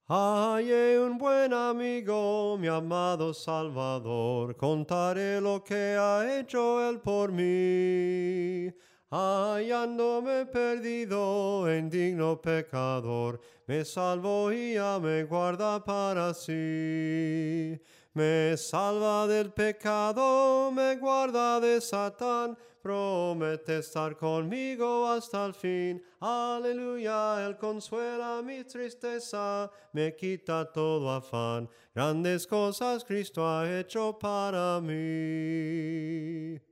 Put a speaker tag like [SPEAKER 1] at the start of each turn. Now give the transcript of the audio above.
[SPEAKER 1] Hallé un buen amigo, mi amado Salvador, contaré lo que ha hecho él por mí. Hallándome perdido, indigno pecador, me salvó y ya me guarda para sí. Me salva del pecado, me guarda de Satán, promete estar conmigo hasta el fin. Aleluya, Él consuela mi tristeza, me quita todo afán. Grandes cosas Cristo ha hecho para mí.